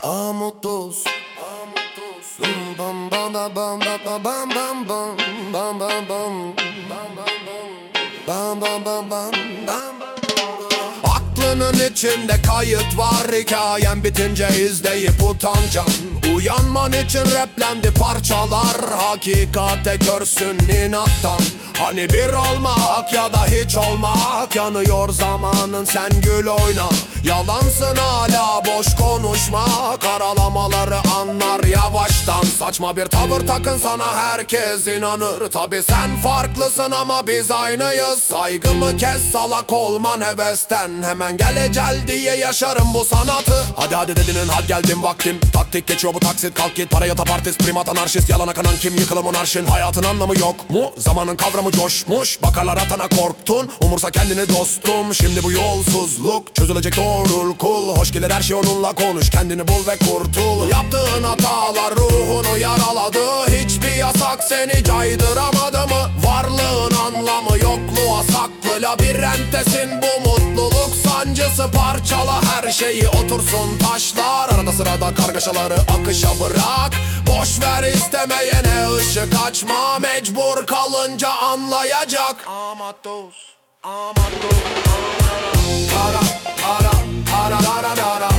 Amutos, bam bam bam bam bam bam bam bam bam bam bam bam bam bam bam. Aklının içinde kayıt var, hikayen bitince izleyip utanacağım. Uyanman için raplendi parçalar, hakikate görsün inattan. Hani bir olmak ya da hiç olmak, yanıyor zamanın sen gül oyna. Yalansın hala boş konuşma, karalamaları anlar yavaştan. Saçma bir tavır takın sana herkes inanır. Tabi sen farklısın ama biz aynıyız. Saygımı kes, salak olman hevesten. Hemen gel ecel diye yaşarım bu sanatı. Hadi dedinin had geldim vaktim. Taktik geçiyor bu taksit, kalk git paraya tap artist. Primat anarşist, yalana kanan kim, yıkılı monarşin. Hayatın anlamı yok mu? Zamanın kavramı coşmuş, bakarlar atana korktun. Umursa kendini dostum, şimdi bu yolsuzluk çözülecek doğrul kul. Hoş gelir her şey onunla konuş, kendini bul ve kurtul. Yaptığın hatalar ruhunu yaraladı. Hiçbir yasak seni caydıramadı mı? Varlığın anlamı yokluğa saklı labirenttesin. Bu mutluluk sancısı, parçala her şeyi otursun taşlar. Arada sırada kargaşaları akışa bırak. Boş ver istemeyene ışık açma. Mecbur kalınca anlayacak. Amatos, amatos, ara ara ara ara ara.